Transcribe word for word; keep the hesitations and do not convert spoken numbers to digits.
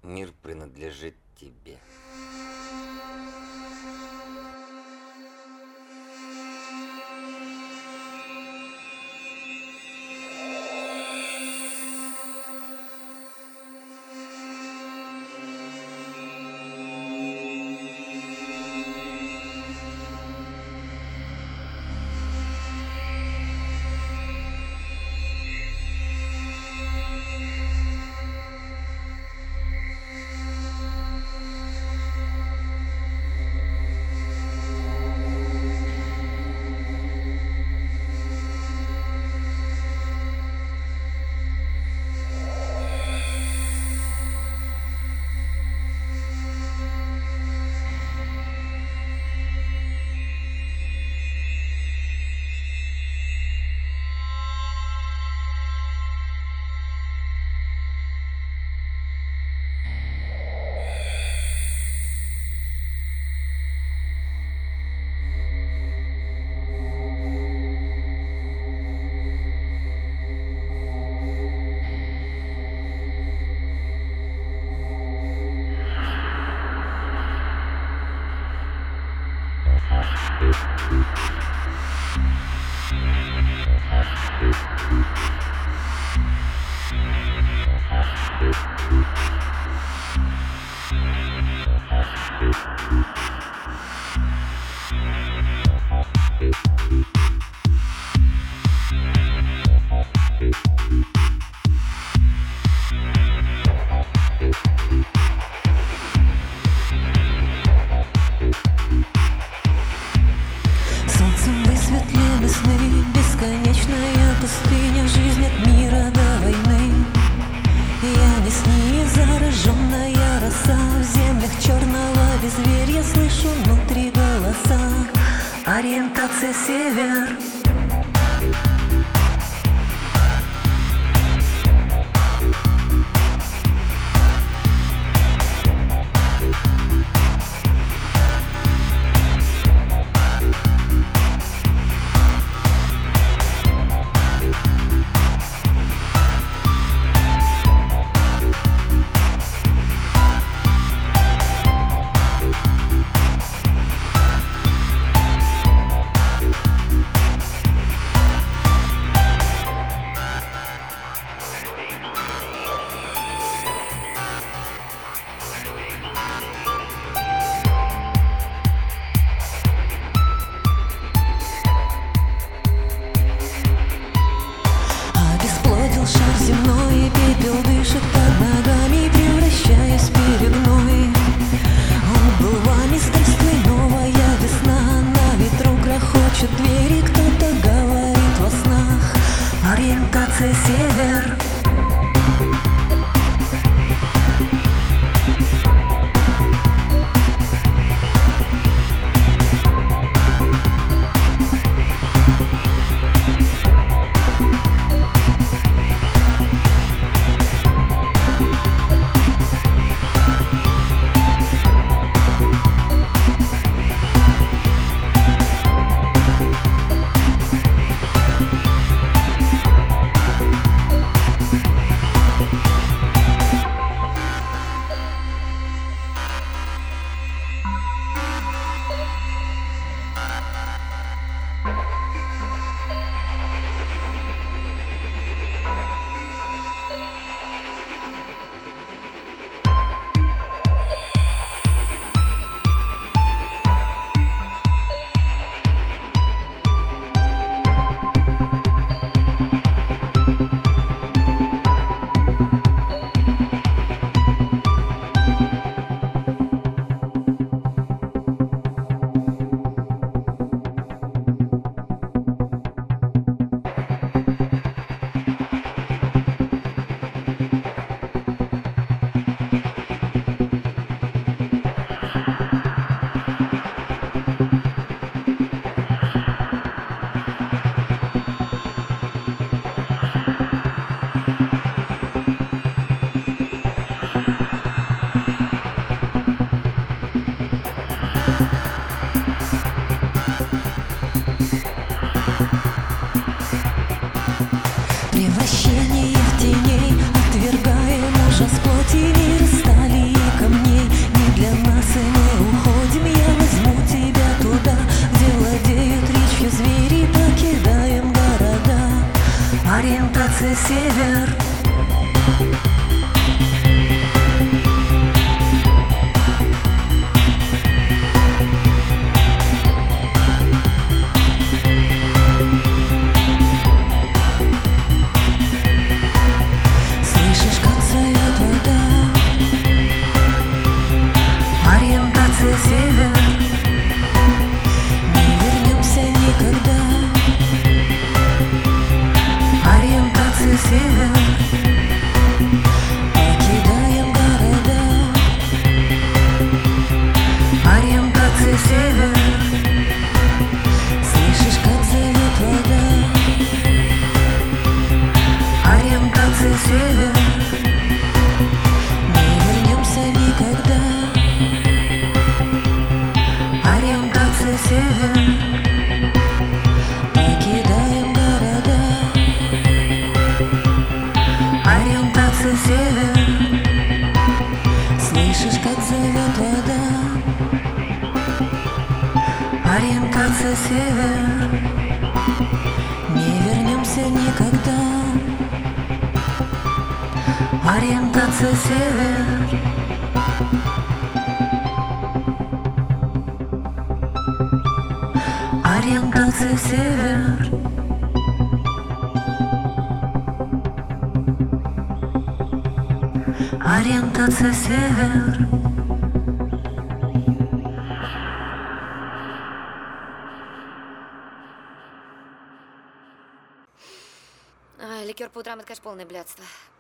Мир принадлежит тебе. Солнцем высветлены сны, бесконечная пустыня, жизнь от мира до войны. Я не сни, зараженная роса, в землях черного безверья слышу внутри голоса. Ориентация север. Шар земной, пепел дышит под ногами, превращаясь в перегной. Он был вами страстной, новая весна, на ветру грохочут двери, кто-то говорит во снах. Ориентация север. We'll be right back. Ориентация север. Слышишь, как зовет вода? Ориентация север. Не вернемся никогда. Ориентация север. Покидаем города. Ориентация север. Слышишь, как зовет вода? Ориентация север. Не вернемся никогда. Ориентация север. Покидаем города. Ориентация север. Слышишь, как зовет вода? Ориентация север. Не вернемся никогда. Ориентация север. Ориентация север. Ориентация север. А, ликер по утрам — это, конечно, полное блядство.